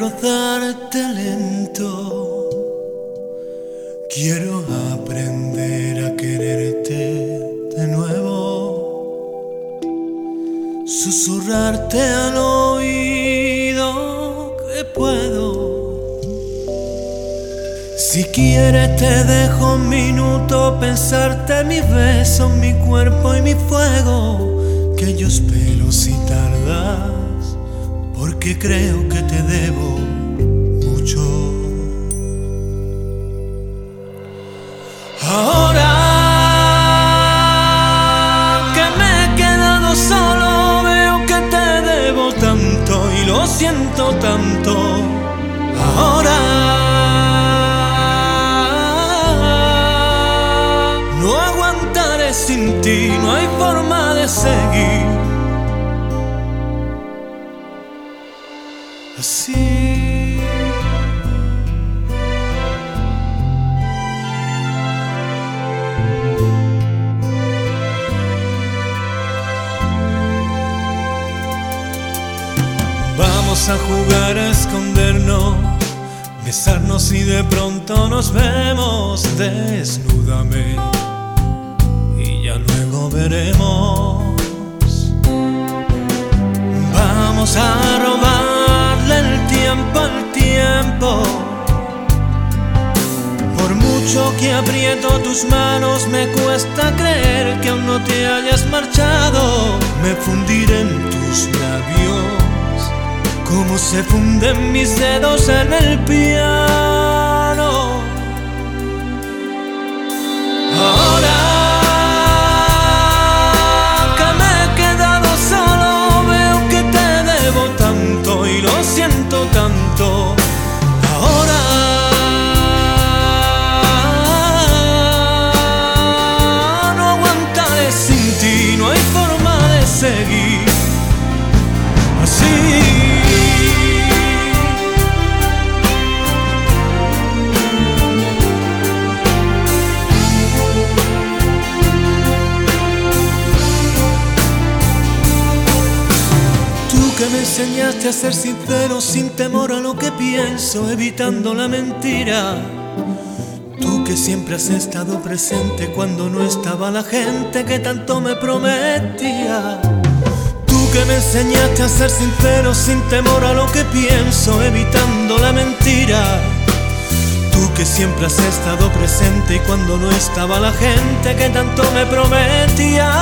rozarte lento. Quiero aprender a quererte de nuevo, susurrarte al oído que puedo. Si quieres te dejo un minuto, pensarte mis besos, mi cuerpo y mi fuego, que yo espero si tardas, porque creo que te debo mucho. Ahora que me he quedado solo, veo que te debo tanto y lo siento tanto. Ahora no aguantaré sin ti, no hay forma de seguir así. Vamos a jugar a escondernos, besarnos y de pronto nos vemos. Desnúdame y ya luego veremos. Vamos a robarle el tiempo al tiempo. Por mucho que aprieto tus manos, me cuesta creer que aún no te hayas marchado. Me fundiré en tus labios como se funden mis dedos en el piano. Ahora que me he quedado solo, veo que te debo tanto y lo siento tanto. Ahora no aguantaré sin ti, no hay forma de seguir así. Que me enseñaste a ser sincero sin temor a lo que pienso, evitando la mentira. Tú que siempre has estado presente cuando no estaba la gente que tanto me prometía. Tú que me enseñaste a ser sincero sin temor a lo que pienso, evitando la mentira. Tú que siempre has estado presente y cuando no estaba la gente que tanto me prometía.